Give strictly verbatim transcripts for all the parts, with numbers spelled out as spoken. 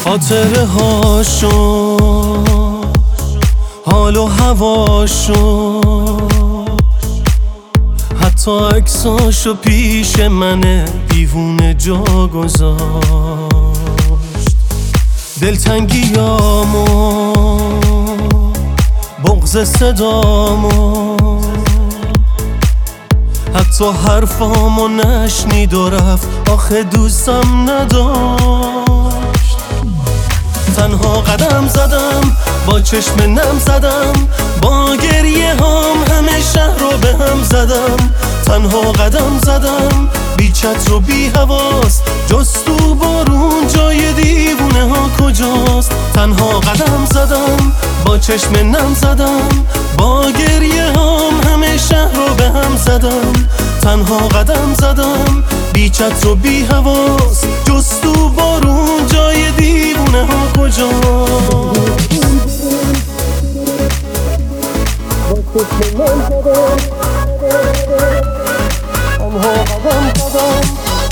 خاطره هاشو حال و هواشو حتی عکساشو پیش من دیوونه جا گذاشت. دلتنگیامو بغض صدامو حتی حرفامو نشنید و رفت، آخه دوستم نداشت. تنها قدم زدم با چشم نم زدم، با گریه هام همه شهر رو به هم زدم. تنها قدم زدم بی چتر و بی حواس، جز تو بارون جای دیوونه ها کجاست. تنها قدم زدم با چشم نم زدم، با گریه هام همه شهر رو به هم زدم. تنها قدم زدم بی چتر و بی حواس، جز تو بارون جای دیوونه ها کجاست. تنها قدم زدم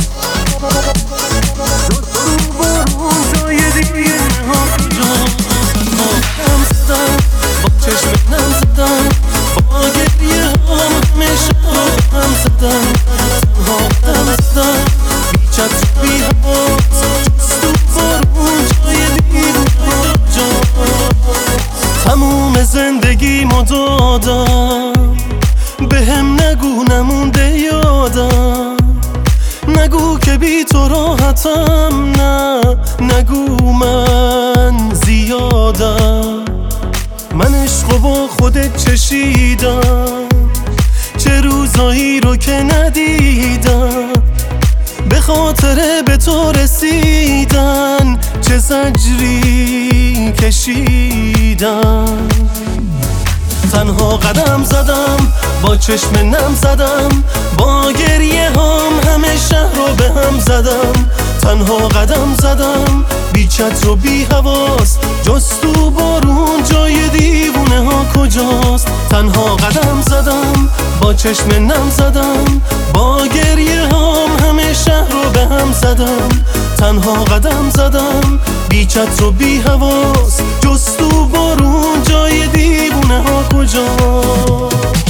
جز تو بارون جای دیوونه ها کجاست. تنها قدم زدم با چشم نم زدم، با گریه هام همه شهر رو به هم زدم. تنها قدم زدم بی چتر و بی حواس، جز تو بارون جای دیوونه ها کجاست. تموم زندگیمو دادم بهم، نگو نمونده یادم، نگو که بی تو راحتم، نه نگو من زیادم. من عشقو با خودت چشیدم، چه روزایی رو که ندیدم، به خاطر به تو رسیدن چه زجری کشیدم. تنها قدم زدم با چشم نم زدم، با گریه هام همه شهر رو به هم زدم. تنها قدم زدم بی چتر و بی حواس، جز تو بارون جای دیوونه ها کجاست. تنها قدم زدم با چشم نم زدم، با گریه هام همه شهر رو به هم زدم. تنها قدم زدم بی چتر و بی حواس، جز تو بارون جای دیوونه ها کجاست.